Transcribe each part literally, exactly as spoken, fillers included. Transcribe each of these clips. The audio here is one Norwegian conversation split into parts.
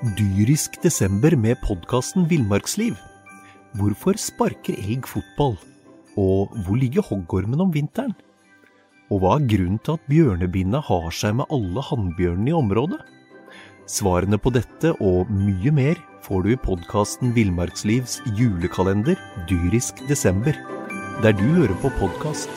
Dyrisk desember med podcasten Villmarksliv. Hvorfor sparker elg fotball? Og hvor ligger hoggormen om vinteren? Og hva er grunnen til at bjørnebinna har seg med alle hannbjørnene i området? Svarene på dette og mye mer får du i podcasten Villmarkslivs julekalender Dyrisk desember, der du hører på podcast.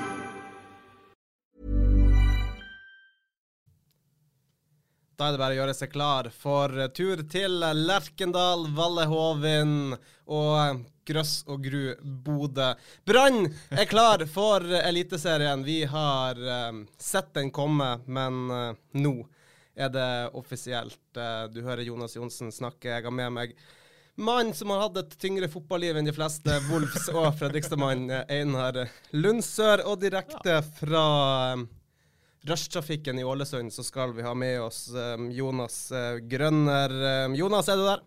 Da er det bare å gjøre seg klar for tur til Lerkendal, Vallehoven og Grøss og Gru Bodø. Brann er klar for Eliteserien. Vi har um, sett den komme, men uh, nå er det offisielt. Uh, du hører Jonas Jonsen snakke. Jeg har med meg mann som har hatt et tyngre fotballiv enn de fleste, Wolfs og Fredrikstad-mann, Einar Lundsør, og direkte fra um, Rush-trafikken i Ålesund, så skal vi ha med oss um, Jonas uh, Grønner. Um, Jonas, er du der?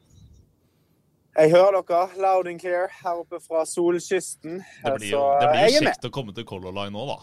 Jeg hører dere, loud and clear, her oppe fra solkysten. Det blir jo, det blir jo kjekt å komme til Color Line nå, da.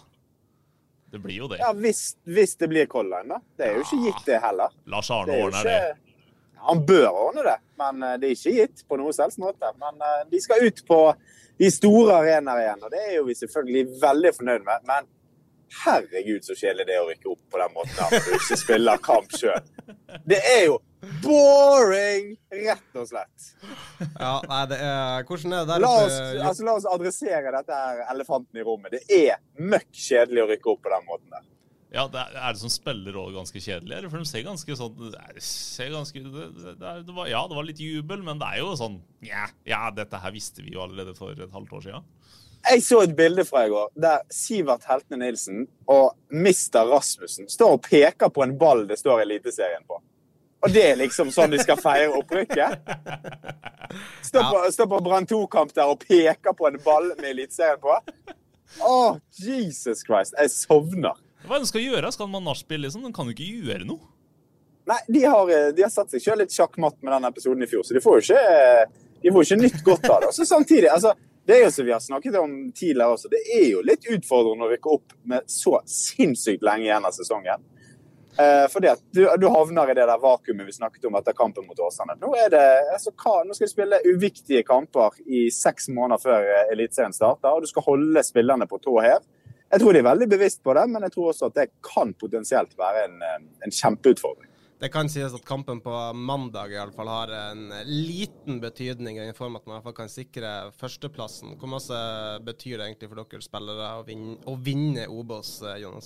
Det blir jo det. Ja, hvis, hvis det blir Color Line, da. Det er jo ikke gitt det heller. Lars Arne ordner det. det. Ja, han bør ordne det, men uh, det er ikke gitt på noe selvs måte. Men uh, de skal ut på de store arenaer igjen, og det er jo vi selvfølgelig veldig fornøyd med. Men herregud, så kjedelig det å rykke opp på den måten her, når du ikke spiller kamp selv. Det er jo boring, rett og slett. Ja, nei, det er... Hvordan er det der? La oss, altså, la oss adressere dette her elefanten i rommet. Det er møkk kjedelig å rykke opp på den måten der. Ja, det er, er det som spiller også ganske kjedelig, eller? For de ser ganske sånn... Det ser ganske... Det, det, det var, ja, det var litt jubel, men det er jo sånn... Ja, ja, dette her visste vi jo allerede for et halvt år siden. Jeg så et bilde fra i går, der Sivert Heltene Nilsen og mister Rasmussen står og peker på en ball det står Eliteserien på. Og det er liksom sånn de skal feire opprykket. Står på, ja. Står på Brann to-kamp der og peker på en ball med Eliteserien på. Åh, Jesus Christ, jeg sovner. Hva er det de skal gjøre? Skal man nachspiel liksom? De kan jo ikke gjøre noe. Nei, de har, de har satt seg selv litt sjakkmatt med den episoden i fjor, så de får jo ikke, de får ikke nytt godt av det. Og så samtidig, altså... Det er jo som vi har snakket om tidligere også. Det er jo litt utfordrende å rykke opp med så sinnssykt lenge igjen av sesongen. Eh, fordi at du, du havner i det der vakuumet vi snakket om etter kampen mot Åsane. Nå, er det, altså, nå skal du spille uviktige kamper i seks måneder før Eliteserien starter, og du skal holde spillerne på tå hev. Jeg tror de er veldig bevisst på det, men jeg tror også at det kan potensielt være en, en kjempeutfordring. Det kan sies at kampen på mandag i alle fall har en liten betydning i form at man i hvert fall kan sikre førsteplassen. Hvor masse betyr det egentlig for dere spillere å vinne, å vinne Obos, Jonas?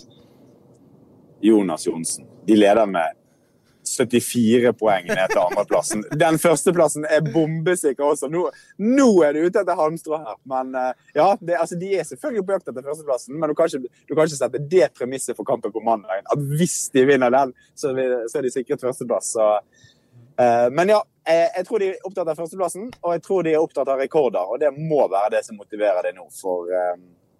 Jonas Jonsen. De leder med syttifire poeng ned til andreplassen. Den førsteplassen er bombesikker også. Nå, nå er du ute etter halmstrå her. Men ja, det, altså, de er selvfølgelig på jakt etter førsteplassen, men du kan, ikke, du kan ikke sette det premisset for kampen på mandag. At hvis de vinner den, så er, så er de sikret førsteplass. Så, uh, men ja, jeg, jeg tror de er opptatt av førsteplassen, og jeg tror de er opptatt av rekorder, og det må være det som motiverer det nå. For uh,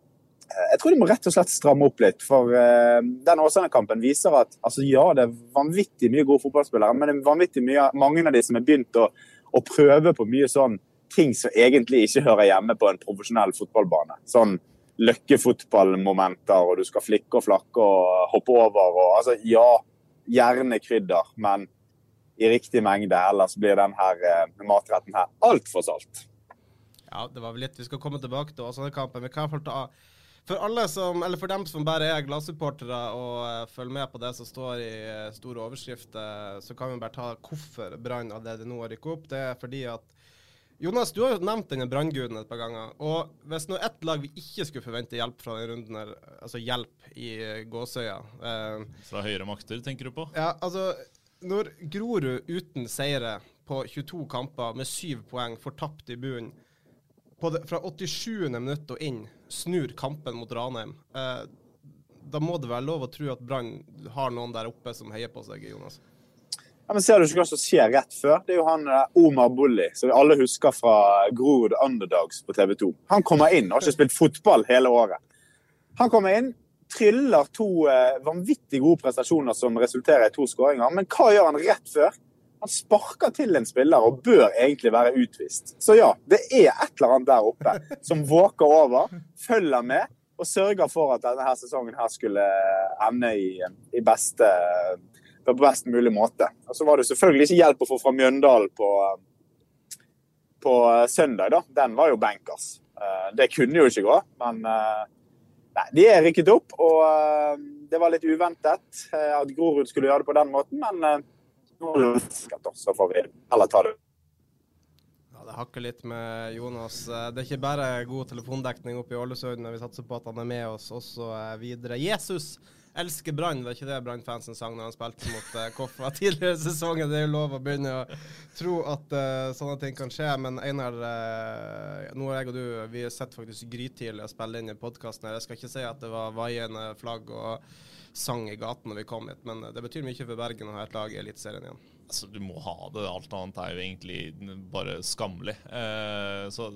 jeg tror de må rett og slett stramme opp litt, for uh, den Åsane-kampen viser at altså, ja, det er vanvittig mye gode fotballspillere, men det er vanvittig mye, mange av de som er begynt å, å prøve på mye sånn ting som egentlig ikke hører hjemme på en profesjonell fotballbane. Sånn løkkefotballmomenter, og du skal flikke og flakke og hoppe over, og altså, ja, gjerne krydder, men i riktig mengde, ellers blir den her uh, matretten her alt for salt. Ja, det var vel litt vi skal komme tilbake til Åsane-kampen. Vi kan i hvert fall ta... For alle som, eller for dem som bare er gladsupportere og uh, følger med på det som står i uh, store overskrifter, så kan vi bare ta hvorfor Brann allerede nå har rykket opp. Det er fordi at, Jonas, du har jo nevnt denne Brannguden et par ganger, og hvis nå ett lag vi ikke skulle forvente hjelp fra den runden her, altså hjelp i uh, gåsøya. Uh, fra høyre makter, tenker du på? Ja, altså, når Grorud uten seire på tjueto kamper med syv poeng får tapt i bunnen, på det, fra åttisjuende minutt og inn, snur kampen mot Ranheim. Eh, da må det være lov å tro at Brann har noen der oppe som heier på seg, Jonas. Ja, men ser du ikke hva som skjer rett før? Det er jo han Omar Bulli, som vi alle husker fra Grorud Underdogs på T V to. Han kommer inn og har ikke spilt fotball hele året. Han kommer inn, tryller to eh, vanvittig gode prestasjoner som resulterer i to skåringer, men hva gjør han rett før? Han sparker til en spiller og bør egentlig være utvist. Så ja, det er et eller annet der oppe som våker over, følger med og sørger for at denne her sesongen her skulle ende i, i beste, på best mulig måte. Og så var det selvfølgelig ikke hjelp å få fra Mjøndalen på, på søndag da. Den var jo bankers. Det kunne jo ikke gå, men nei, de er rykket opp, og det var litt uventet at Grorud skulle gjøre det på den måten, men nå er det sikkert også, så får vi heller ta det. Ja, det hakker litt med Jonas. Det er ikke bare god telefondekning oppe i Ålesund, når vi satser på at han er med oss også videre. Jesus elsker Brann, var ikke det Brann-fansen sang når han spilte mot uh, Koffa tidligere i sesongen? Det er jo lov å begynne å tro at uh, sånne ting kan skje, men Einar, uh, nå er jeg og du, vi har sett faktisk grytidlig å spille inn i podcasten her. Jeg skal ikke si at det var vaiende flagg og sang i gaten når vi kom hit, men det betyr mye for Bergen å ha et lag i Eliteserien igjen. Altså, du må ha det. Alt annet er jo egentlig bare skammelig. Eh, så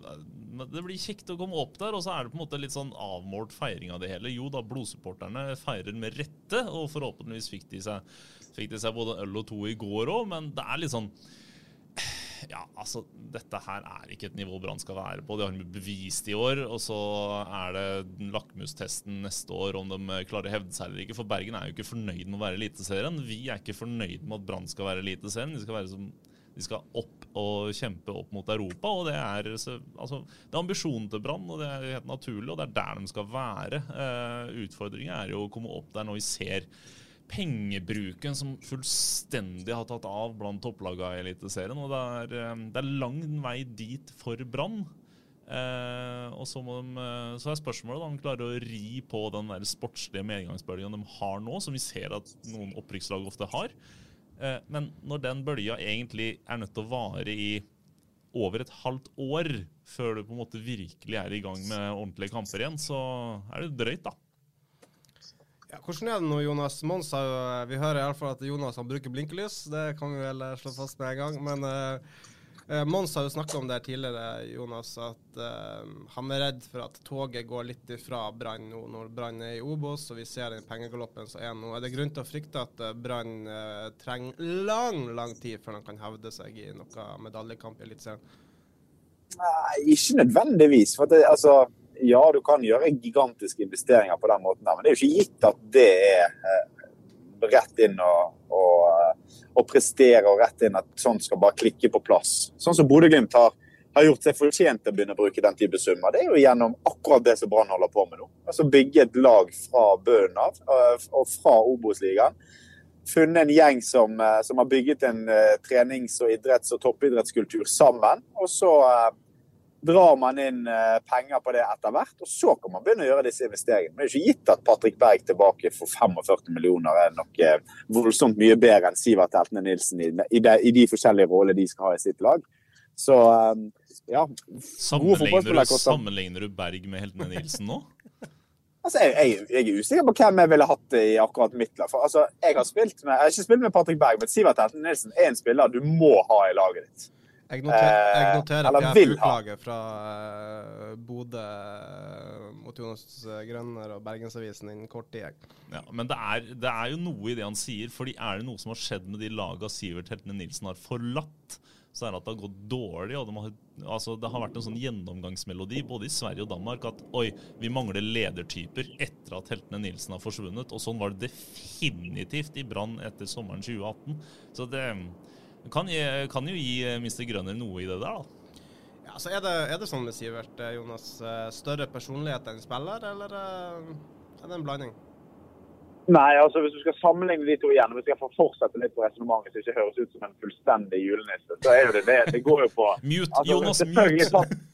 det blir kjekt å komme opp der, og så er det på en måte litt sånn avmålt feiring av det hele. Jo da, blodsupporterne feirer med rette, og forhåpentligvis fikk de seg, fikk de seg både øl og to i går også, men det er litt sånn ja, altså, dette her er ikke et nivå Brann skal være på. De har bevist i år, og så er det lakmustesten neste år om de klarer å hevde seg eller ikke. For Bergen er jo ikke fornøyd med å være eliteserien. Vi er ikke fornøyd med at Brann skal være eliteserien. De skal være som, de skal opp og kjempe opp mot Europa, og det er, altså, det er ambisjonen til Brann, og det er helt naturlig, og det er der de skal være. Uh, utfordringen er jo å komme opp der når vi ser pengebruken som fullstendig har tatt av blant topplagene i Eliteserien, og det er, det er lang vei dit for Brann. Eh, og så, må de, så er spørsmålet om de klarer å ri på den der sportslige medgangsbølgen de har nå, som vi ser at noen opprykkslag ofte har. Eh, men når den bølgen egentlig er nødt til å vare i over et halvt år før du på en måte virkelig er i gang med ordentlige kamper igjen, så er det drøyt da. Ja, hvordan er det nå, Jonas? Mons har jo, vi hører i alle fall at Jonas han bruker blinkelys, det kan vi vel slå fast med en gang, men uh, Mons har jo snakket om det tidligere, Jonas, at uh, han er redd for at toget går litt ifra Brann nå, når Brann er i Obos, og vi ser den pengegaloppen som er nå. Er det grunn til å frykte at uh, Brann uh, trenger lang, lang tid før han kan hevde seg i noe medaljekamp i Eliteserien? Nei, ikke nødvendigvis, for det, altså ja, du kan gjøre gigantiske investeringer på den måten der, men det er jo ikke gitt at det er eh, rett inn og, og, og prestere og rett inn at sånt skal bare klikke på plass. Sånn som Bodø-Glimt har, har gjort seg fortjent til å begynne å bruke den type summer. Det er jo gjennom akkurat det som Brann holder på med nå. Altså bygge et lag fra bunnen av og fra Obos-ligaen. Funnet en gjeng som, som har bygget en uh, trenings- og idretts- og toppidrettskultur sammen, og så uh, drar man inn uh, penger på det etter hvert, og så kan man begynne å gjøre disse investeringene. Men det er ikke gitt at Patrick Berg tilbake for førtifem millioner er nok uh, voldsomt mye bedre enn Sivert Heltene Nilsen i, i, de, i de forskjellige roller de skal ha i sitt lag. Så, um, ja. Sammenligner du, sammenligner du Berg med Heltene Nilsen nå? Altså, jeg, jeg, jeg er usikker på hvem jeg ville hatt i akkurat mitt lag. For, altså, jeg har spilt med, jeg har ikke spilt med Patrick Berg, men Sivert Heltene Nilsen er en spiller du må ha i laget ditt. Jeg noterer, jeg noterer eh, P F U-laget fra uh, Bodø uh, mot Jonas Grønner og Bergensavisen innen kort tid. Ja, men det er, det er jo noe i det han sier, fordi er det noe som har skjedd med de lagene Sivert Heltene Nilsen har forlatt, så er det at det har gått dårlig, og de har, altså, det har vært en sånn gjennomgangsmelodi både i Sverige og Danmark, at oi, vi mangler ledertyper etter at Heltene Nilsen har forsvunnet, og sånn var det definitivt i Brann etter sommeren tjue atten. Så det kan, kan jo gi mister Grønner noe i det der da. Ja, så er det, er det sånn med Sivert, Jonas, større personlighet enn spiller, eller er det en blanding? Nei, altså hvis du skal sammenligne de to igjen, hvis jeg får fortsette litt på resonemanget, så det ikke høres ut som en fullstendig julenisse, så er jo det det. Det går jo på... Mute, altså, Jonas, selvfølgelig,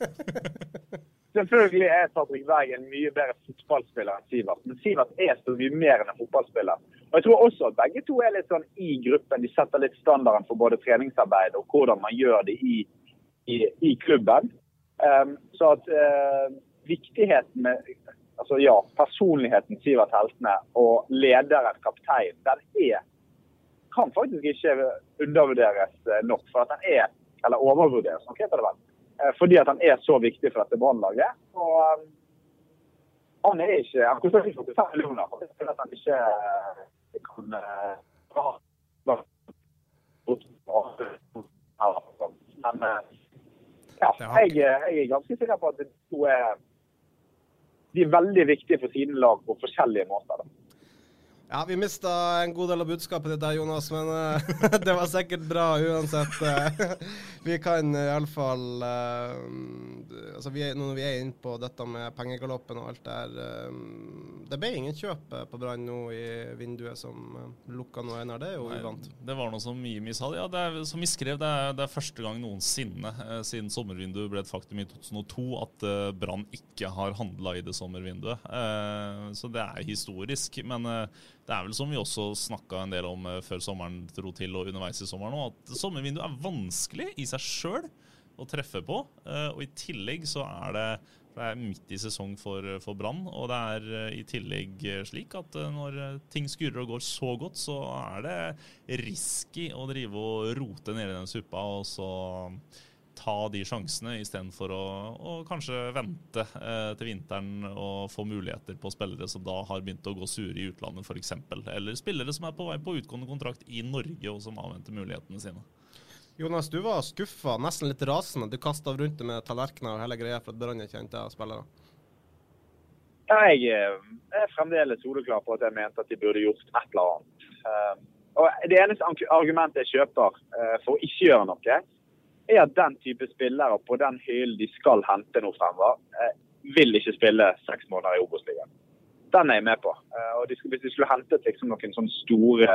mute! Selvfølgelig er Patrick Berg en mye bedre fotballspiller enn Sivert, men Sivert er så mye mer enn en fotballspiller. Og jeg tror også at begge to er litt sånn i gruppen, de setter litt standarden for både treningsarbeid og hvordan man gjør det i, i, i klubben. Um, så at uh, viktigheten med... Altså ja, personligheten Sivert Heltene og lederen, kaptein, den er, kan faktisk ikke undervurderes nok, for at den er, eller overvurderes nok heter det vel, fordi at han er så viktig for dette Brannlaget. Og um, han er ikke, han koster ikke førtifem millioner, for det er at han ikke kan ha uh, men uh, ja, jeg, jeg er ganske sikker på at det to er de er veldig viktige for sine lag på forskjellige måter. Da. Ja, vi mistet en god del av budskapet ditt der, Jonas, men uh, det var sikkert bra uansett. Uh, vi kan i alle fall, uh, altså vi er, når vi er inne på dette med pengegaloppen og alt der, uh, det ble ingen kjøp på Brann nå i vinduet som uh, lukket noe inn her, det er jo uvant. Det var noe som Jimmy sa, ja, det er, som vi skrev, det er, det er første gang noensinne uh, siden sommervinduet ble et faktum i to tusen og to at uh, Brann ikke har handlet i det sommervinduet. Uh, så det er historisk, men uh, det er vel som vi også snakket en del om uh, før sommeren dro til og underveis i sommeren nå, at sommervinduet er vanskelig i seg selv å treffe på, uh, og i tillegg så er det, det er midt i sesong for, for Brann, og det er uh, i tillegg slik at uh, når ting skurrer og går så godt, så er det risky å drive og rote ned i den suppa, og så ta de sjansene i stedet for å, å kanskje vente eh, til vinteren og få muligheter på spillere som da har begynt å gå sure i utlandet for eksempel, eller spillere som er på vei på utgående kontrakt i Norge og som avventer mulighetene sine. Jonas, du var skuffet, nesten litt rasende. Du kastet rundt med tallerkener og hele greia for at Brann ikke kjente av spillere. Jeg er fremdeles soleklar på at jeg mente at de burde gjort et eller annet. Og det eneste argumentet jeg kjøper for å ikke gjøre noe, er at den type spillere på den hyllen de skal hente noe fremover, eh, vil ikke spille seks måneder i Obos-ligaen. Den er jeg med på. Eh, og de skulle, hvis de skulle hentet liksom noen sånne store,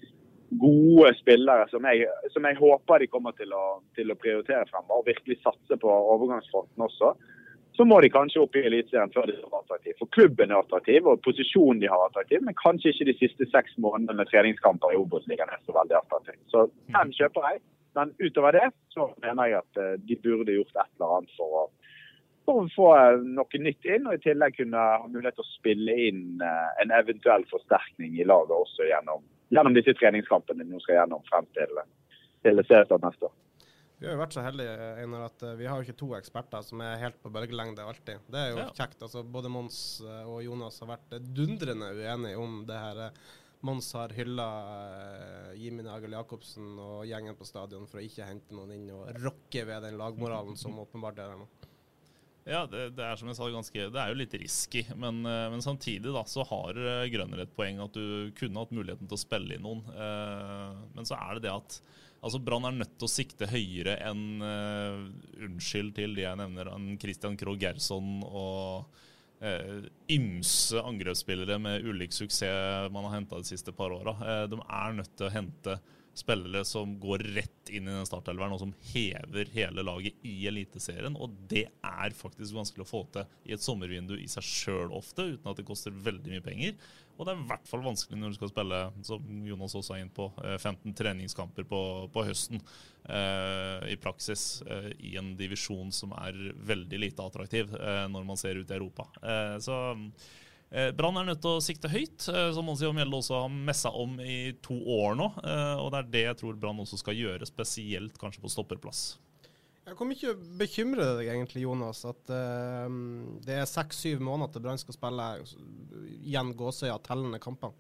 gode spillere som jeg, som jeg håper de kommer til å, til å prioritere fremover, og virkelig satse på overgangsfronten også, så må de kanskje opp i elitserien før de er attraktiv. For klubben er attraktiv, og posisjonen de har attraktiv, men kanskje ikke de siste seks månedene med treningskamper i Obos-ligaen er så veldig attraktiv. Så den kjøper jeg. Men utover det, så mener jeg at de burde gjort et eller annet for å, for å få noe nytt inn, og i tillegg kunne ha mulighet til å spille inn en eventuell forsterkning i laget også gjennom, gjennom disse treningskampene de nå skal gjennom frem til, til seriestart neste år. Vi har jo vært så heldige, Einar, at vi har jo ikke to eksperter som er helt på bølgelengde alltid. Det er jo ja. Kjekt. Altså, både Mons og Jonas har vært dundrende uenige om det her. Mons har hyllet Jimmy Nagel Jakobsen og gjengen på stadion for å ikke hente noen inn og rokke ved den lagmoralen som åpenbart er der nå. Ja, det, det er som jeg sa ganske, det er jo litt risky, men, men samtidig da, så har Grønner et poeng at du kunne hatt muligheten til å spille i noen. Men så er det det at altså Brann er nødt til å sikte høyere enn uh, unnskyld til de jeg nevner, enn Christian Krogh Gerson og Uh, ymse angrepsspillere med ulik suksess man har hentet de siste par årene. Uh, de er nødt til å hente spillere som går rett inn i den startelveren og som hever hele laget i eliteserien, og det er faktisk vanskelig å få til i et sommervindu i seg selv ofte, uten at det koster veldig mye penger. Og det er i hvert fall vanskelig når du skal spille, som Jonas også er inn på, femten treningskamper på, på høsten eh, i praksis eh, i en divisjon som er veldig lite attraktiv eh, når man ser ut i Europa. Eh, så eh, Brann er nødt til å sikte høyt, eh, som Monsi og Mjelde også har messet om i to år nå, eh, og det er det jeg tror Brann også skal gjøre, spesielt kanskje på stopperplass. Hvor mye bekymrer deg egentlig, Jonas, at uh, det er seks-syv måneder til Brann skal spille igjen gåsøya tellende kamper?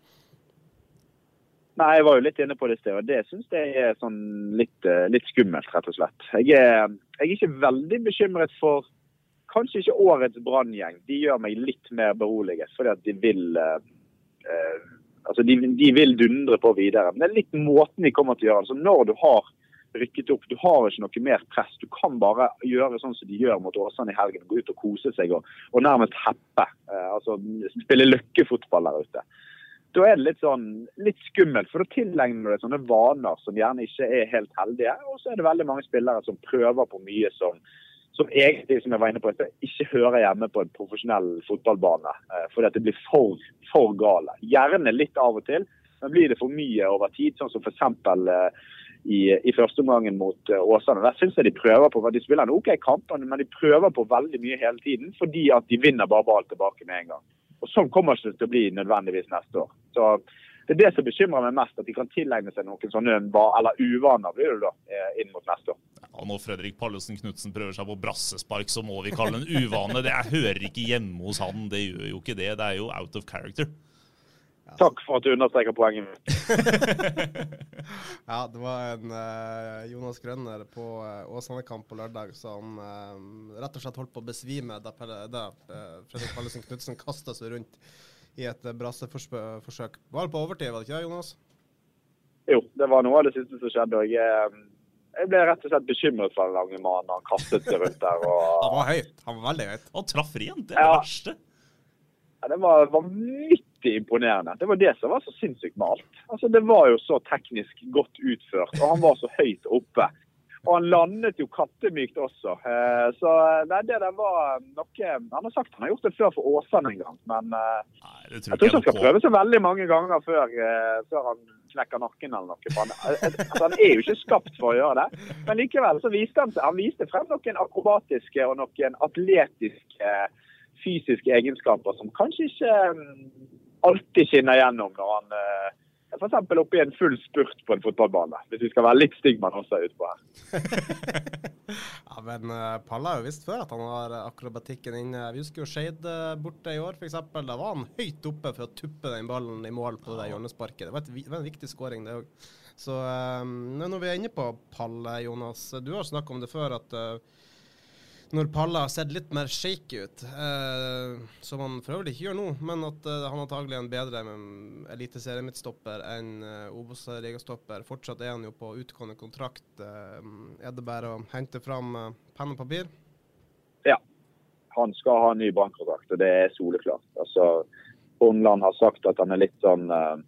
Nei, jeg var jo litt inne på det stedet, og det synes jeg er sånn litt, litt skummelt, rett og slett. Jeg er, jeg er ikke veldig bekymret for kanskje ikke årets Brann-gjeng. De gjør meg litt mer beroliget, fordi at de vil, uh, uh, altså de, de vil dundre på videre. Men det er litt måten de kommer til å gjøre. Altså når du har rykket opp, du har ikke noe mer press, du kan bare gjøre sånn som de gjør mot Åsane i helgen, gå ut og kose seg og, og nærmest heppe, eh, altså spille løkkefotball der ute. Da er det litt sånn, litt skummelt, for da tillegner du deg sånne vaner som gjerne ikke er helt heldige, og så er det veldig mange spillere som prøver på mye som, som egentlig, som jeg var inne på, ikke hører hjemme på en profesjonell fotballbane, eh, fordi at det blir for, for gale. Gjerne litt av og til, men blir det for mye over tid, sånn som for eksempel eh, I, i første omgangen mot uh, Åsane. Der synes jeg de prøver på, de spiller en ok kamp, men de prøver på veldig mye hele tiden, fordi at de vinner bare ball tilbake med en gang. Og sånn kommer det til å bli nødvendigvis neste år. Så det er det som bekymrer meg mest, at de kan tilegne seg noen sånne, eller uvaner, blir det da, inn mot neste år. Ja, når Fredrik Pallesen Knudsen prøver seg på brassespark, så må vi kalle det en uvane. Det jeg hører ikke hjemme hos han, det gjør jo ikke det. Det er jo out of character. Takk for at du understreker poenget. Ja, det var en uh, Jonas Grønner på uh, Åsane-kamp på lørdag som uh, rett og slett holdt på å besvime da, da uh, Fredrik Pallesen Knudsen kastet seg rundt i et brasseforsøk. Var det på overtid, var det ikke det, Jonas? Jo, det var noe av det siste som skjedde, og jeg, jeg ble rett og slett bekymret for den lange mannen. Han kastet seg rundt der. Og... Han var høyt, han var veldig høyt. Og traff rent, det er det Ja. verste. Ja, det var vanvittig imponerende. Det var det som var så sinnssykt med alt. Altså, det var jo så teknisk godt utført, og han var så høyt oppe. Og han landet jo kattemykt også. Eh, så nei, det der var noe... Han har sagt han har gjort det før for Åsane en gang, men eh, Nei, det jeg tror tror ikke han skal jeg prøve seg veldig mange ganger før, eh, før han knekker nakken eller noe. For han, altså, han er jo ikke skapt for å gjøre det. Men likevel så viste han seg, han viste frem noen akrobatiske og noen atletiske fysiske egenskaper som kanskje ikke um, alltid skinner gjennom når han uh, for eksempel oppe i en full spurt på en fotballbane, hvis vi skal være litt stigma også ut på her. Ja, men uh, Palla har jo visst før at han har akrobatikken inne. Vi husker jo Skeid uh, borte i år, for eksempel. Da var han høyt oppe for å tuppe den ballen i mål på det hjørnesparket. Det var, et, det var en viktig scoring, det også. Så um, når vi er inne på Palla, Jonas, du har snakket om det før at uh, når Palla har sett litt mer shaky ut, eh, som han for øvrig ikke gjør nå, men at eh, han antagelig er en bedre eliteserie-midtstopper enn eh, Obos-ligastopper. Fortsatt er han jo på utgående kontrakt. Eh, er det bare å hente fram eh, penn og papir? Ja, han skal ha en ny bankkontrakt, og det er soleklart. Altså, Hornland har sagt at han er litt sånn, uh,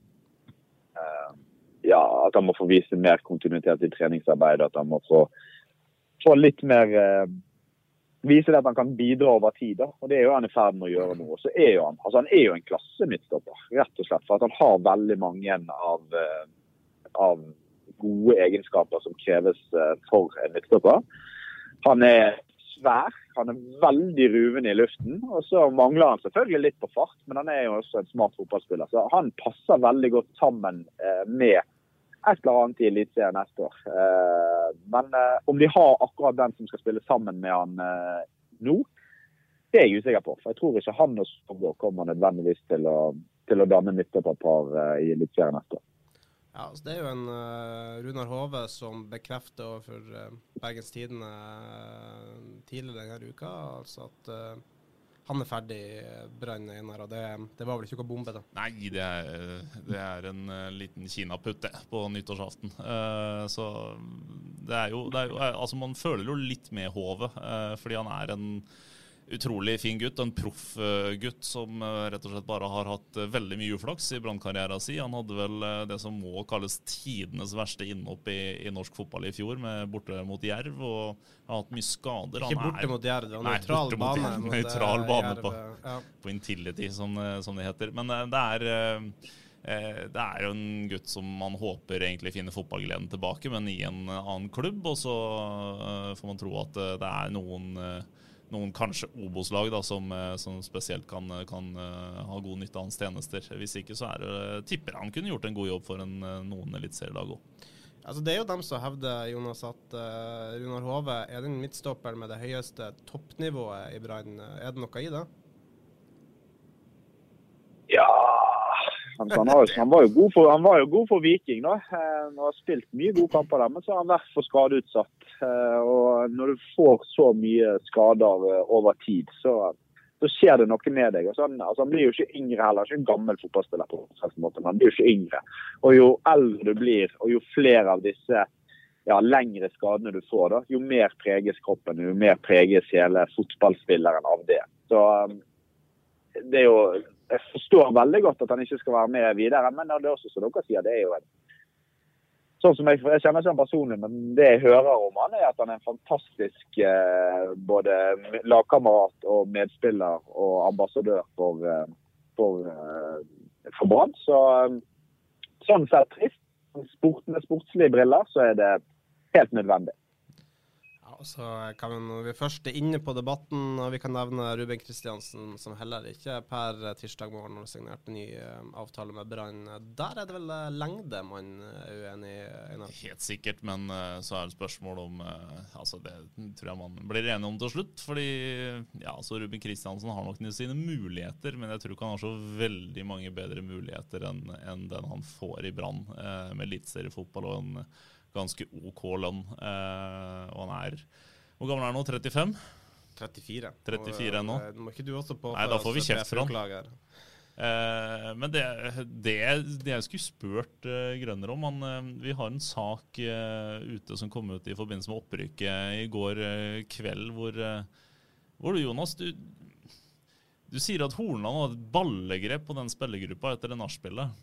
uh, ja, at han må få vise mer kontinuitet i treningsarbeid, at han må få, få litt mer... Uh, vise det at han kan bidra over tid, da. Og det er jo han i ferd med å gjøre nå. Så er jo han, altså han er jo en klasse midtstopper, rett og slett, for at han har veldig mange av, av gode egenskaper som kreves for en midtstopper. Han er svær, han er veldig ruvende i luften, og så mangler han selvfølgelig litt på fart, men han er jo også en smart fotballspiller, så han passer veldig godt sammen med et eller annet i elitserien neste år. Eh, men eh, om de har akkurat den som skal spille sammen med han eh, nå, det er jeg usikker på. For jeg tror ikke han og Skogård kommer nødvendigvis til å, til å danne midtstopperpar eh, i elitserien neste år. Ja, altså det er jo en uh, Runar Hove som bekrefter overfor uh, Bergens Tidende uh, tidligere denne uka, altså at uh, han er ferdig Brann Einar, og det, det var vel ikke noe bombe da? Nei, det er, det er en uh, liten kinaputt det, på nyttårsaften. Uh, så det er, jo, det er jo, altså man føler jo litt med Hove, uh, fordi han er en utrolig fin gutt, en proff uh, gutt som uh, rett og slett bare har hatt uh, veldig mye uflaks i Brann-karrieren sin. Han hadde vel uh, det som må kalles tidenes verste innopp i, i norsk fotball i fjor, med borte mot Jerv, og har hatt mye skader. Ikke han borte er, mot Jerv, det var nei, nøytral bane. Mot, nøytral bane Jerv, på, ja. på Intility, som, som det heter. Men uh, det er... Uh, Det er jo en gutt som man håper egentlig finner fotballgleden tilbake, men i en annen klubb, og så får man tro at det er noen, noen kanskje Obos-lag da, som, som spesielt kan, kan ha god nytte av hans tjenester. Hvis ikke så er det, tipper han kunne gjort en god jobb for en, noen elitserielag også. Altså det er jo dem som hevder, Jonas, at uh, Runar Hove er den midtstopper med det høyeste toppnivået i Brann. Er det noe i det? Ja... Han, han, har, han, var jo god for, han var jo god for Viking da. Han har spilt mye gode kamper der, men så har han vært for skadeutsatt. Og når du får så mye skader over tid, så, så skjer det noe med deg. Altså han, altså han blir jo ikke yngre heller, ikke en gammel fotballspiller på en måte, men han blir jo ikke yngre. Og jo eldre du blir, og jo flere av disse ja, lengre skadene du får, da, jo mer preges kroppen, jo mer preges hele fotballspilleren av det. Så det er jo... Jeg forstår veldig godt at han ikke skal være med videre, men det er også som dere sier, det er jo en... Sånn som jeg, jeg kjenner ikke han personlig, men det jeg hører om han er at han er en fantastisk eh, både lagkamerat og medspiller og ambassadør for, eh, for, eh, for Brann. Så sånn sett trist. Sport, med sportslige briller så er det helt nødvendig. Så kan vi, når vi først er inne på debatten, og vi kan nevne Ruben Kristiansen, som heller ikke per tirsdag morgen har signert en ny uh, avtale med Brann. Der er det vel uh, lengde man er uenig i? Helt sikkert, men uh, så er det spørsmål om uh, altså det tror jeg man blir enig om til slutt, fordi ja, så Ruben Kristiansen har nok sine muligheter, men jeg tror ikke han har så veldig mange bedre muligheter enn, enn den han får i Brann, uh, med eliteseriefotball og en ganske OK lønn, eh, og han er, hvor gammel er han nå, trettifem? trettifire. trettifire nå. Må ikke du også på? Nei, da får vi kjeft fra han. Eh, men det, det, det jeg skulle spurt uh, Grønner om, han, uh, vi har en sak uh, ute som kom ut i forbindelse med opprykket i går uh, kveld, hvor, uh, hvor du, Jonas, du, du sier at Hornland har et ballegrep på den spillergruppa etter det nachspielet.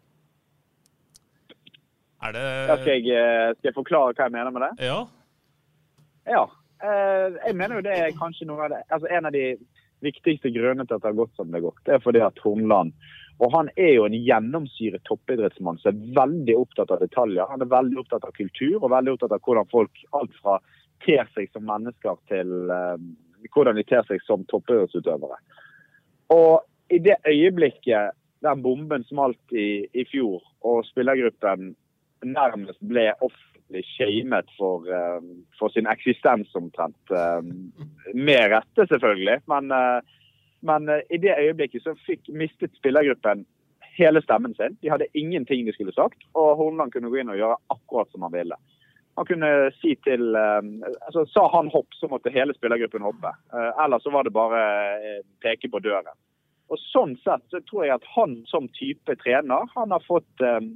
Er det... Ja, skal, jeg, skal jeg forklare hva jeg mener med det? Ja. Ja, uh, jeg mener jo det er kanskje noe av det, altså en av de viktigste grunnen til at det har gått som det har gått, det er fordi at Hornland, og han er jo en gjennomsyret toppidrettsmann som er veldig opptatt av detaljer, han er veldig opptatt av kultur, og veldig opptatt av hvordan folk, alt fra ter seg som mennesker til uh, hvordan de ter seg som toppidrettsutøvere. Og i det øyeblikket, den bomben smalt i, i fjor, og spillergruppen nærmest ble offentlig skjemet for, uh, for sin eksistens omtrent. Uh, med rette selvfølgelig, men, uh, men uh, i det øyeblikket så fikk mistet spillergruppen hele stemmen sin. De hadde ingenting de skulle sagt, og Hornland kunne gå inn og gjøre akkurat som han ville. Han kunne si til, uh, altså sa han hopp, så måtte hele spillergruppen hoppe. Uh, eller så var det bare uh, peke på døren. Og sånn sett så tror jeg at han som type trener, han har fått... Um,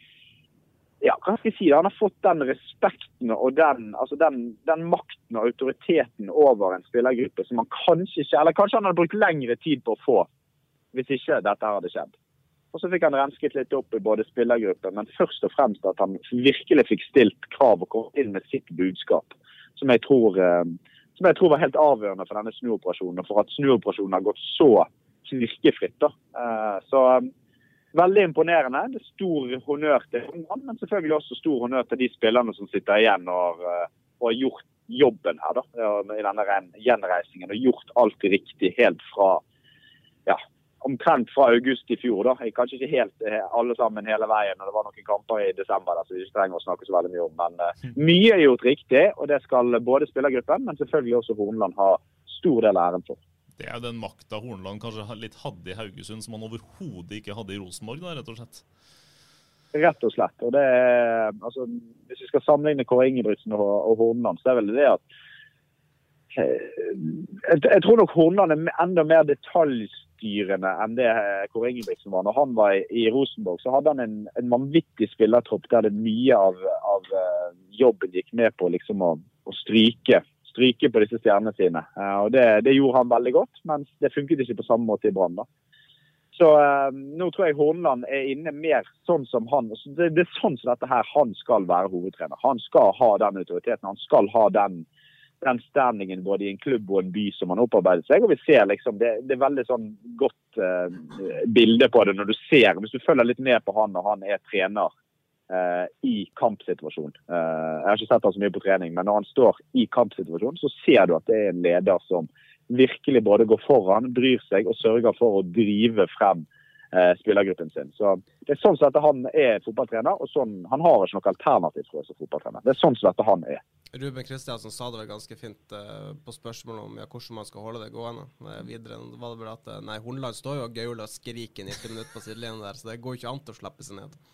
Ja, hva skal jeg si? Han har fått den respekten og den, altså den, den makten og autoriteten over en spillergruppe som han kanskje ikke, eller kanskje han hadde brukt lengre tid på å få, hvis ikke dette hadde skjedd. Og så fikk han rensket litt opp i både spillergruppen, men først og fremst at han virkelig fikk stilt krav og kom inn med sitt budskap, som jeg tror, som jeg tror var helt avgjørende for denne snuoperasjonen, og for at snuoperasjonen har gått så knirkefritt da. Så... Veldig imponerende. Det er stor honnør til Hornland, men selvfølgelig også stor honnør til de spillerne som sitter igjen og, og har gjort jobben her da, i denne gjenreisingen, og gjort alt riktig helt fra, ja, omtrent fra august i fjor da. Kanskje ikke helt alle sammen hele veien, når det var noen kamper i desember, da, så vi ikke trenger å snakke så veldig mye om, men uh, mye er gjort riktig, og det skal både spillergruppen, men selvfølgelig også Hornland ha stor del av æren for. Det er jo den makta Hornland kanskje litt hadde i Haugesund, som han overhodet ikke hadde i Rosenborg, da, rett og slett. Rett og slett. Og det er, altså, hvis vi skal sammenligne Kåre Ingebrigtsen og, og Hornland, så er vel det at jeg, jeg tror nok Hornland er enda mer detaljstyrende enn det Kåre Ingebrigtsen var. Når han var i, i Rosenborg, så hadde han en, en vanvittig spillertropp der det mye av, av jobben gikk med på liksom å, å stryke stryke på disse stjernene sine. Uh, og det, det gjorde han veldig godt, men det funket ikke på samme måte i Brann da. Så uh, nå tror jeg Hornland er inne mer sånn som han. Det, det er sånn som dette her, han skal være hovedtrener. Han skal ha den autoriteten, han skal ha den, den standingen både i en klubb og en by som han opparbeider seg. Og vi ser liksom, det, det er veldig sånn godt uh, bilde på det når du ser, hvis du følger litt med på han når han er trener, Uh, i kampsituasjon. Uh, jeg har ikke sett han så mye på trening, men når han står i kampsituasjon, så ser du at det er en leder som virkelig både går foran, bryr seg og sørger for å drive frem uh, spillergruppen sin. Så det er sånn som at han er fotballtrener, og sånn, han har ikke noe alternativ for å være fotballtrener. Det er sånn som at han er. Ruben Kristiansen sa det vel ganske fint uh, på spørsmålet om ja, hvordan man skal holde det gående. Uh, videre var det vel at uh, nei, Hornland står jo og gauler og skriker nitti minutter på sidelinjen der, så det går ikke an til å slippe seg ned.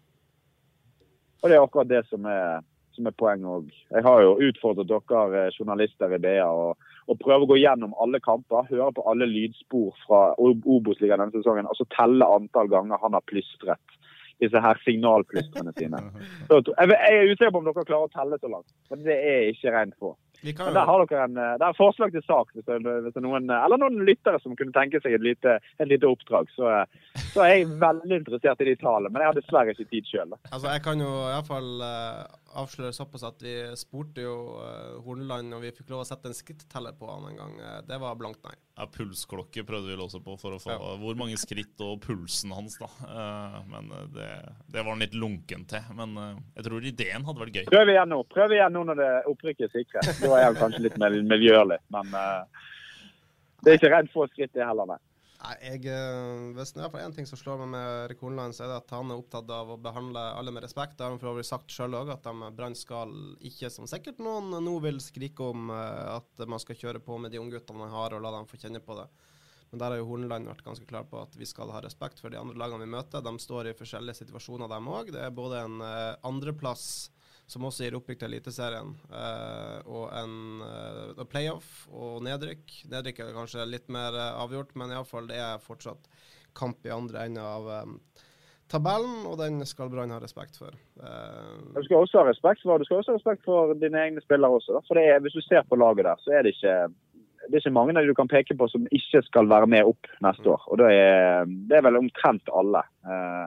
Og det er akkurat det som er, som er poenget også. Jeg har jo utfordret dere journalister i B A og, og prøve å gå gjennom alle kamper, høre på alle lydspor fra Obos-ligaen denne sesongen, og så telle antall ganger han har plystret disse her signalplystrene sine. Så jeg, jeg er usikker på om dere klarer å telle så langt, for det er ikke rent på. Men der har dere en, det er forslag til sak, hvis det, hvis det er noen, eller noen lyttere som kunne tenke seg et lite, et lite oppdrag, så, så er jeg veldig interessert i de talene, men jeg har dessverre ikke tid selv. Da. Altså, jeg kan jo i hvert fall uh, avsløre såpass at vi spurte jo uh, Hornland, og vi fikk lov å sette en skritteller på han en gang. Uh, det var blankt nei. Ja, pulsklokke prøvde vi også på for å få ja. Hvor mange skritt og pulsen hans da. Uh, men det, det var litt lunken til, men uh, jeg tror ideen hadde vært gøy. Prøv igjen nå, prøv igjen nå når det opprykket er sikret. Da er jeg kanskje litt mer miljølig, men uh, det er ikke redd for skritt det heller, nei. Nei, jeg, hvis det er i hvert fall en ting som slår meg med Erik Hornland, så er det at han er opptatt av å behandle alle med respekt. Det har han for øvrig sagt selv også, at de Brann skal ikke, som sikkert noen nå vil skrike om, at man skal kjøre på med de unge guttene man har, og la dem få kjenne på det. Men der har jo Hornland vært ganske klar på at vi skal ha respekt for de andre lagene vi møter. De står i forskjellige situasjoner dem også. Det er både en uh, andreplass som også gir oppbygg til Eliteserien, uh, og en uh, playoff og nedrykk. Nedrykk er kanskje litt mer uh, avgjort, men i alle fall det er fortsatt kamp i andre enden av um, tabellen, og den skal Brann ha respekt for. Uh, du skal også ha respekt for, du skal også ha respekt for dine egne spillere også. Da. For det er, hvis du ser på laget der, så er det ikke, det er ikke mange der du kan peke på som ikke skal være med opp neste år. Og det er, det er vel omtrent alle. Uh,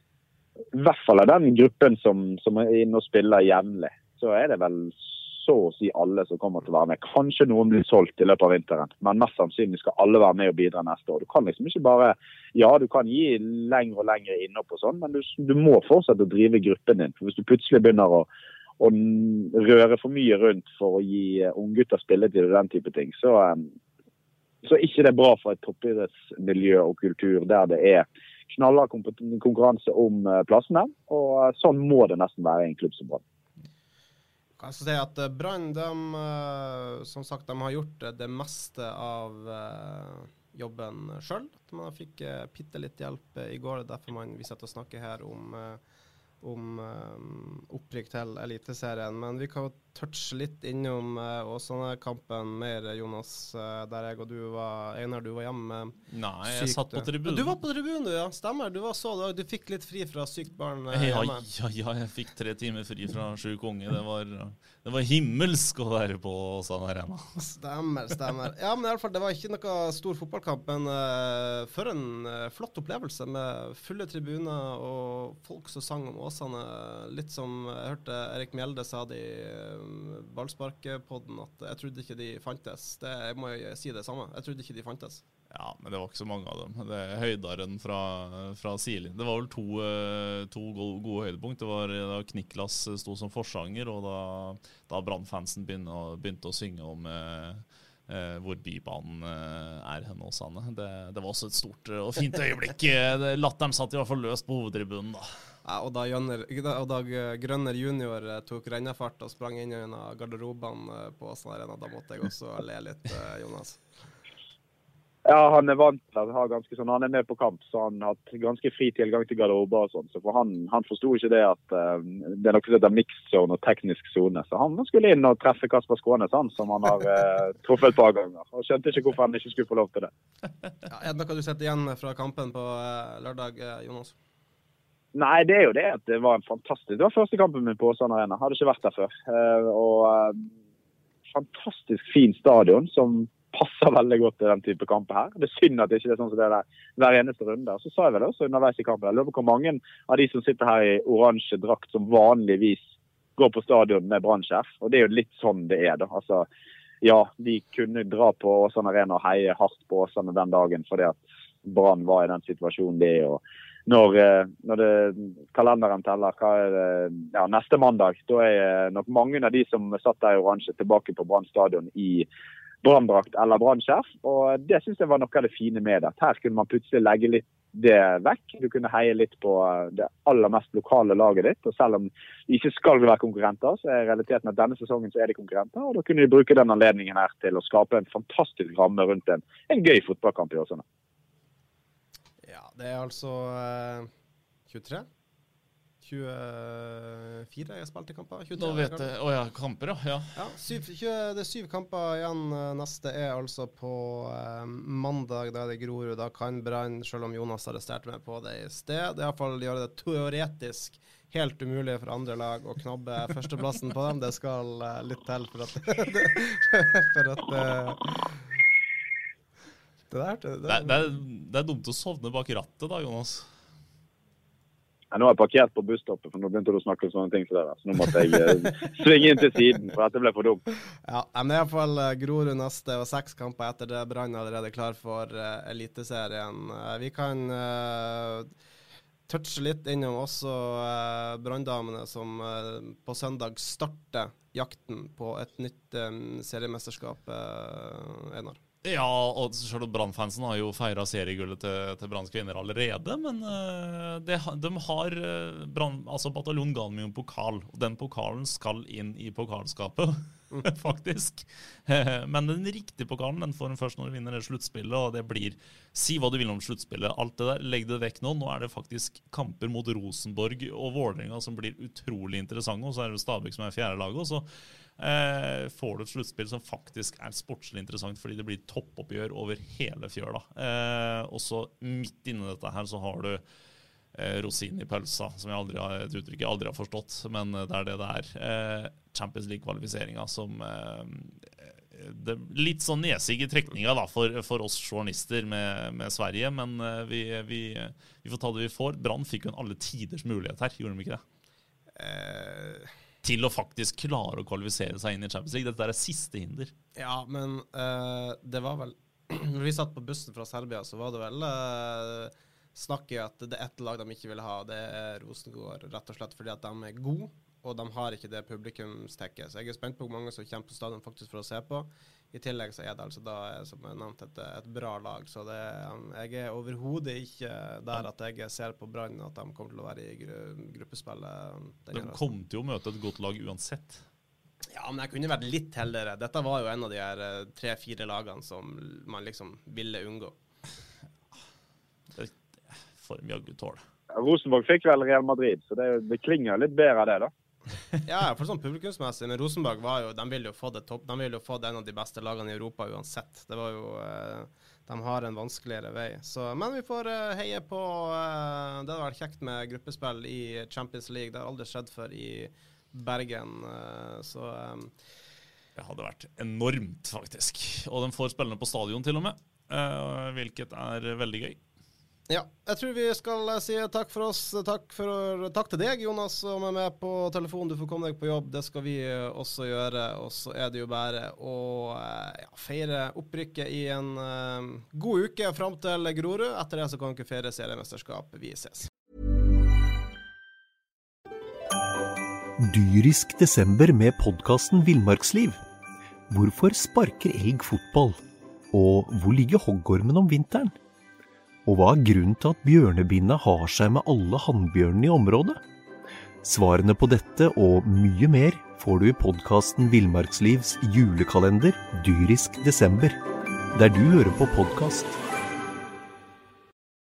I hvert fall av den gruppen som, som er inne og spiller jevnlig, så er det vel så å si alle som kommer til å være med. Kanskje noen blir solgt i løpet av vinteren, men mest sannsynlig skal alle være med og bidra neste år. Du kan liksom ikke bare, ja, du kan gi lengre og lengre innopp og sånn, men du, du må fortsette å drive gruppen din. For hvis du plutselig begynner å, å røre for mye rundt for å gi unggutter spilletid og den type ting, så, så er ikke det bra for et toppidrettsmiljø og kultur der det er knallhard konkurranse om plassene, og sånn må det nesten være i en klubb som Brann. Jeg skal si at Brann, de, som sagt, de har gjort det meste av jobben selv. Man fikk bitte litt hjelp i går, derfor man vi setter å snakke her om, om opprykk til Eliteserien. Men vi kan touche litt innom Åsane-kampen mer, Jonas, der jeg og du var, Einar, du var hjemme Nei, jeg sykt. satt på tribunen. Du var på tribunen, du, ja. Stemmer. Du var så, du fikk litt fri fra sykt barn ja, hjemme. Ja, ja, jeg fikk tre timer fri fra sjuk unge. Det var, det var himmelsk å være på Åsane Arena. Stemmer, stemmer. Ja, men i alle fall, det var ikke noe stor fotballkamp, men uh, for en uh, flott opplevelse med fulle tribuner og folk som sang om Åsane. Litt som jeg hørte Erik Mjelde sa det i uh, ballsparkepodden, at jeg trodde ikke de fantes. Det, jeg må jo si det samme. Jeg trodde ikke de fantes. Ja, men det var ikke så mange av dem. Det er høydaren fra, fra Silin. Det var vel to, to gode, gode høydepunkt. Det var da Kniklas stod som forsanger, og da, da Brann-fansen begynte, begynte å synge om eh, eh, hvor bybanen eh, er henne hos Anne. Det, det var også et stort og fint øyeblikk. Latteren satt i hvert fall løst på hovedtribunen da. Ja, og da, Jønner, og da Grønner junior tok rennefart og sprang inn i en av garderobene på Åsane Arena, da måtte jeg også le litt, Jonas. Ja, han er vant til å ha ganske sånn, han er med på kamp, så han har hatt ganske fri tilgang til garderober og sånn, så for han, han forstod ikke det at uh, det er noe som heter mixed zone og teknisk zone, så han skulle inn og treffe Kasper Skånes, han, som han har uh, truffet et par ganger, og skjønte ikke hvorfor han ikke skulle få lov til det. Ja, er det noe du setter igjen fra kampen på uh, lørdag, uh, Jonas? Nei, det er jo det at det var en fantastisk, det var første kampen min på Åsane Arena, hadde ikke vært der før, uh, og uh, fantastisk fin stadion som passer veldig godt til den type kamper her. Det er synd at det ikke er sånn som det er der hver eneste runde. Så sa jeg vel også underveis i kampen, jeg lurer på hvor mange av de som sitter her i oransje drakt som vanligvis går på stadion med Brann-skjerf, og det er jo litt sånn det er da. Altså, ja, de kunne dra på Åsane Arena og heie hardt på Åsane den dagen, fordi at Brann var i den situasjonen det er, og når, når det, kalenderen teller, hva er det, ja, neste mandag, da er nok mange av de som satt der i oransje tilbake på Brann stadion i branndrakt eller brannskjerf, og det synes jeg var noe av det fine med det. Her kunne man plutselig legge litt det vekk. Du kunne heie litt på det aller mest lokale laget ditt, og selv om de ikke skal være konkurrenter, så er realiteten at denne sesongen så er de konkurrenter, og da kunne de bruke den anledningen her til å skape en fantastisk ramme rundt en, en gøy fotballkamp i Åsane. Ja, det er altså eh, tjuetre? tjuefire jeg spilte kamper. tjuetre, Nå vet jeg, åja, kamper, ja. Ja, syv, tjue, det er syv kamper igjen. Neste er altså på eh, mandag, da er det Grorud. Da kan Brann, selv om Jonas arresterte meg på det i sted, det er i hvert fall gjøre det teoretisk helt umulig for andre lag å knabbe førsteplassen på dem. Det skal eh, litt til for at for at eh, det, der, det, det, det, er, det er dumt å sovne bak rattet da, Jonas. Ja, nå har jeg parkert på busstoppet, for nå begynte du å snakke om sånne ting som det der. Så nå måtte jeg uh, svinge inn til siden, for dette ble for dumt. Ja, men i hvert fall uh, Grorud neste og seks kamper etter det Brann allerede klar for uh, Eliteserien. Uh, vi kan uh, touche litt innom også uh, Branndamene som uh, på søndag starter jakten på et nytt um, seriemesterskap, uh, Einar. Ja, og selv om Brann-fansen har jo feiret seriegullet til, til Branns kvinner allerede, men uh, det, de har uh, Brann, altså bataljon ga dem jo en pokal, og den pokalen skal inn i pokalskapet. faktisk. Men den riktige pokalen, den får den først når du vinner det sluttspillet, og det blir, si hva du vil om sluttspillet, alt det der, legg det vekk nå. Nå er det faktisk kamper mot Rosenborg og Vålerenga som blir utrolig interessante, og så er det Stabæk som er fjerde laget, og så eh, får du et sluttspill som faktisk er sportslig interessant, fordi det blir toppoppgjør over hele fjøla. Eh, og så midt inne dette her så har du Eh, rosin i pølsa, som jeg aldri har, et uttrykk jeg aldri har forstått, men det er det det er. Eh, Champions League-kvalifiseringa som eh, det, litt sånn nesig i trekninga da, for, for oss journalister med, med Sverige, men eh, vi, vi, vi får ta det vi får. Brann fikk jo en alle tiders mulighet her, gjorde de ikke det? Eh... Til å faktisk klare å kvalifisere seg inn i Champions League. Dette er det siste hinder. Ja, men eh, det var vel når vi satt på bussen fra Serbia, så var det vel eh, snakker at det er ett lag de ikke vil ha, det er Rosengård, rett og slett fordi at de er gode, og de har ikke det publikumstekket. Så jeg er spent på hvor mange som kommer på stadion faktisk for å se på. I tillegg så er det altså da, som jeg nevnte, et, et bra lag. Så det, jeg er overhodet ikke der at jeg ser på Brann at de kommer til å være i gru, gruppespillet. De kom til å møte et godt lag uansett. Ja, men jeg kunne vært litt heldigere. Dette var jo en av de her tre-fire lagene som man liksom ville unngå. Det for mye guttål. Rosenborg fikk vel Real Madrid, så det, det klinger litt bedre av det da. Ja, for sånn publikumsmessig, men Rosenborg var jo, de ville jo få det topp, de ville jo få det en av de beste lagene i Europa uansett. Det var jo, de har en vanskeligere vei. Så, men vi får heie på, det hadde vært kjekt med gruppespill i Champions League, det har aldri skjedd før i Bergen, så... Det hadde vært enormt, faktisk. Og de får spillene på stadion til og med, hvilket er veldig gøy. Ja, jeg tror vi skal si takk for oss. Takk, for, takk til deg, Jonas, som er med på telefon. Du får komme deg på jobb. Det skal vi også gjøre. Og så er det jo bare å ja, feire opprykket i en uh, god uke frem til Grorud. Etter det så kan dere feire seriemesterskap. Vi ses. Dyrisk desember med podcasten Villmarksliv. Hvorfor sparker elg fotball? Og hvor ligger hoggormen om vinteren? Og hva er grunnen til at bjørnebinna har seg med alle hannbjørnene i området? Svarene på dette og mye mer får du i podcasten Villmarkslivs julekalender Dyrisk desember, der du hører på podcast.